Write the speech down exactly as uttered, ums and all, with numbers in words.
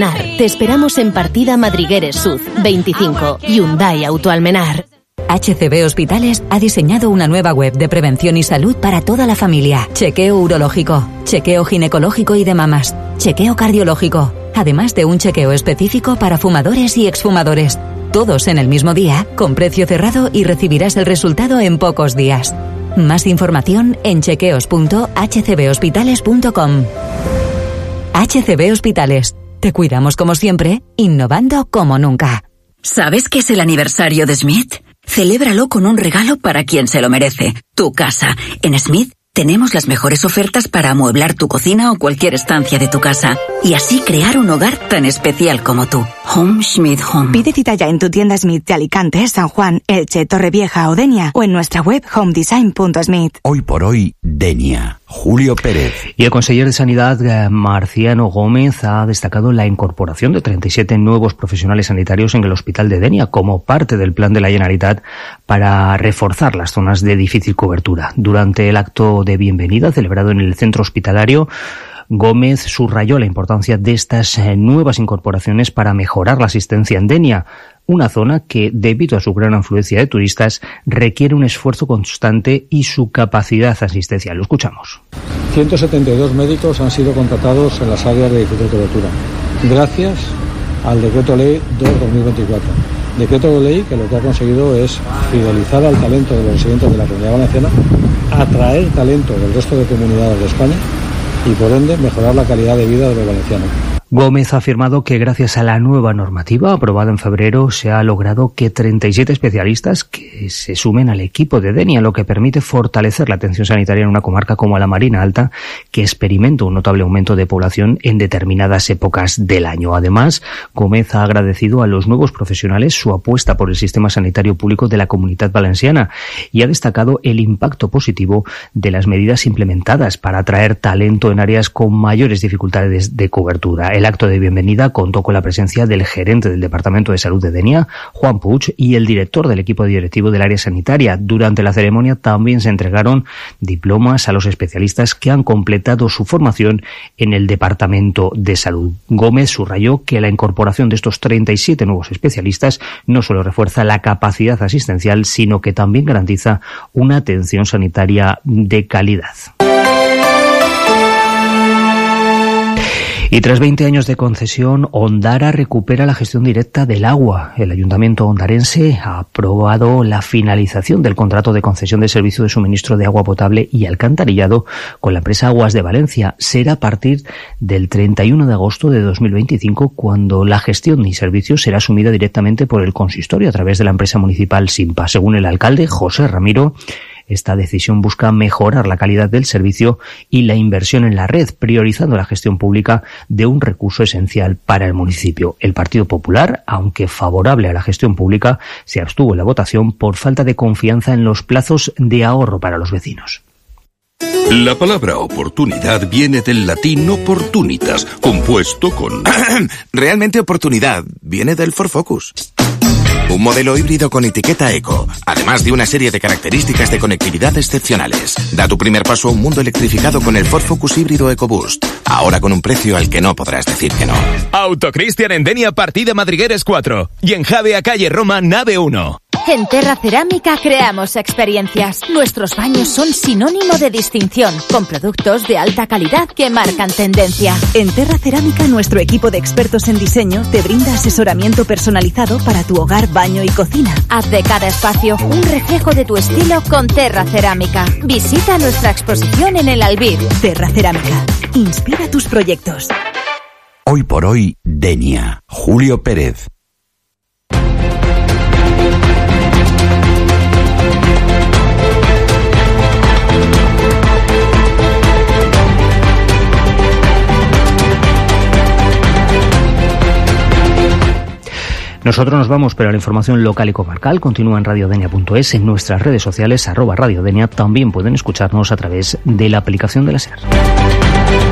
Autoalmenar. Te esperamos en Partida Madrigueres Sud, veinticinco, Hyundai Autoalmenar. H C B Hospitales ha diseñado una nueva web de prevención y salud para toda la familia. Chequeo urológico, chequeo ginecológico y de mamas, chequeo cardiológico, además de un chequeo específico para fumadores y exfumadores. Todos en el mismo día, con precio cerrado, y recibirás el resultado en pocos días. Más información en chequeos punto h c b hospitales punto com. H C B Hospitales. Te cuidamos como siempre, innovando como nunca. ¿Sabes qué es el aniversario de Smith? Celébralo con un regalo para quien se lo merece. Tu casa. En Smith tenemos las mejores ofertas para amueblar tu cocina o cualquier estancia de tu casa. Y así crear un hogar tan especial como tú. Home Smith Home. Pide cita ya en tu tienda Smith de Alicante, San Juan, Elche, Torrevieja o Denia, o en nuestra web home design punto smith. Hoy por hoy, Denia. Julio Pérez. Y el conseller de Sanidad, Marciano Gómez, ha destacado la incorporación de treinta y siete nuevos profesionales sanitarios en el Hospital de Denia como parte del plan de la Generalitat para reforzar las zonas de difícil cobertura. Durante el acto de bienvenida celebrado en el centro hospitalario, Gómez subrayó la importancia de estas nuevas incorporaciones para mejorar la asistencia en Denia, una zona que, debido a su gran afluencia de turistas, requiere un esfuerzo constante y su capacidad asistencial. Lo escuchamos. ciento setenta y dos médicos han sido contratados en las áreas de difícil cobertura, gracias al Decreto Ley dos barra dos mil veinticuatro. Decreto de ley que lo que ha conseguido es fidelizar al talento de los residentes de la Comunidad Valenciana, atraer talento del resto de comunidades de España y, por ende, mejorar la calidad de vida de los valencianos. Gómez ha afirmado que gracias a la nueva normativa aprobada en febrero se ha logrado que treinta y siete especialistas que se sumen al equipo de Denia, lo que permite fortalecer la atención sanitaria en una comarca como la Marina Alta, que experimenta un notable aumento de población en determinadas épocas del año. Además, Gómez ha agradecido a los nuevos profesionales su apuesta por el sistema sanitario público de la Comunitat Valenciana y ha destacado el impacto positivo de las medidas implementadas para atraer talento en áreas con mayores dificultades de cobertura. El acto de bienvenida contó con la presencia del gerente del Departamento de Salud de Denia, Juan Puig, y el director del equipo directivo del área sanitaria. Durante la ceremonia también se entregaron diplomas a los especialistas que han completado su formación en el Departamento de Salud. Gómez subrayó que la incorporación de estos treinta y siete nuevos especialistas no solo refuerza la capacidad asistencial, sino que también garantiza una atención sanitaria de calidad. Y tras veinte años de concesión, Ondara recupera la gestión directa del agua. El Ayuntamiento ondarense ha aprobado la finalización del contrato de concesión de servicio de suministro de agua potable y alcantarillado con la empresa Aguas de Valencia. Será a partir del treinta y uno de agosto de dos mil veinticinco cuando la gestión y servicio será asumida directamente por el consistorio a través de la empresa municipal Simpa. Según el alcalde, José Ramiro, esta decisión busca mejorar la calidad del servicio y la inversión en la red, priorizando la gestión pública de un recurso esencial para el municipio. El Partido Popular, aunque favorable a la gestión pública, se abstuvo en la votación por falta de confianza en los plazos de ahorro para los vecinos. La palabra oportunidad viene del latín opportunitas, compuesto con... Realmente oportunidad viene del Ford Focus. Un modelo híbrido con etiqueta eco, además de una serie de características de conectividad excepcionales. Da tu primer paso a un mundo electrificado con el Ford Focus híbrido EcoBoost. Ahora con un precio al que no podrás decir que no. Autocristian en Denia, Partida Madrigueres cuatro. Y en Javea, calle Roma, nave uno. En Terra Cerámica creamos experiencias. Nuestros baños son sinónimo de distinción, con productos de alta calidad que marcan tendencia. En Terra Cerámica, nuestro equipo de expertos en diseño te brinda asesoramiento personalizado para tu hogar, baño y cocina. Haz de cada espacio un reflejo de tu estilo con Terra Cerámica. Visita nuestra exposición en el Albir. Terra Cerámica. Inspira tus proyectos. Hoy por hoy, Denia. Julio Pérez. Nosotros nos vamos, pero la información local y comarcal continúa en radiodenia punto es, en nuestras redes sociales, arroba radiodenia. También pueden escucharnos a través de la aplicación de la SER.